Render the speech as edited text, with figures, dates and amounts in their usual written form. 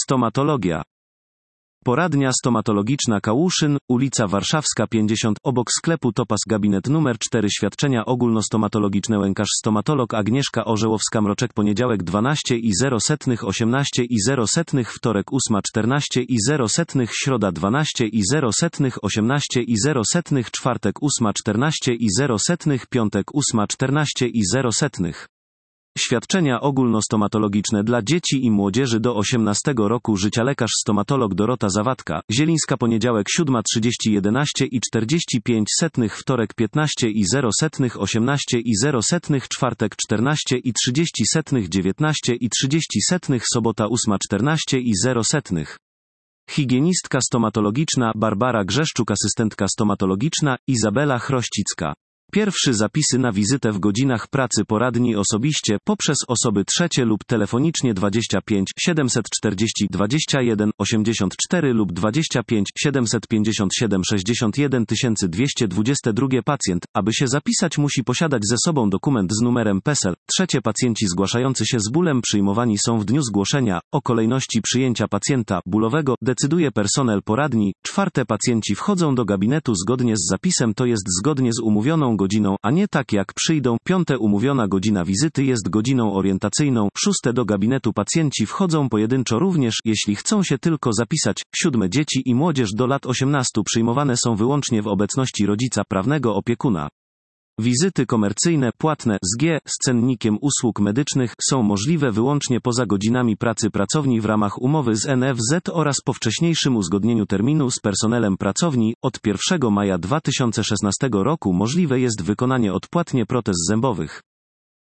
Stomatologia. Poradnia stomatologiczna Kałuszyn, ulica Warszawska 50, obok sklepu Topas, gabinet numer 4. Świadczenia ogólnostomatologiczne. Łękarz stomatolog Agnieszka Orzełowska-Mroczek. Poniedziałek 12:00, 18:00, wtorek 8:14, środa 12:00, 18:00, czwartek 8:14, piątek 8:14. Świadczenia ogólnostomatologiczne dla dzieci i młodzieży do 18 roku życia. Lekarz stomatolog Dorota Zawadka, Zielińska. Poniedziałek 7:30, 11:45, wtorek 15:00, 18:00, czwartek 14:30, 19:30, sobota 8:14. Higienistka stomatologiczna Barbara Grzeszczuk. Asystentka stomatologiczna Izabela Chrościcka. Pierwszy zapisy na wizytę w godzinach pracy poradni osobiście, poprzez osoby trzecie lub telefonicznie 25 740 21 84 lub 25 757 61 222. Pacjent, aby się zapisać, musi posiadać ze sobą dokument z numerem PESEL. Trzecie, pacjenci zgłaszający się z bólem przyjmowani są w dniu zgłoszenia. O kolejności przyjęcia pacjenta bólowego decyduje personel poradni. Czwarte, pacjenci wchodzą do gabinetu zgodnie z zapisem, to jest zgodnie z umówioną godziną, a nie tak jak przyjdą. Piąte, umówiona godzina wizyty jest godziną orientacyjną. Szóste, do gabinetu pacjenci wchodzą pojedynczo również, jeśli chcą się tylko zapisać. Siódme, dzieci i młodzież do lat 18 przyjmowane są wyłącznie w obecności rodzica prawnego opiekuna. Wizyty komercyjne, płatne, z cennikiem usług medycznych, są możliwe wyłącznie poza godzinami pracy pracowni w ramach umowy z NFZ oraz po wcześniejszym uzgodnieniu terminu z personelem pracowni. Od 1 maja 2016 roku możliwe jest wykonanie odpłatnie protez zębowych.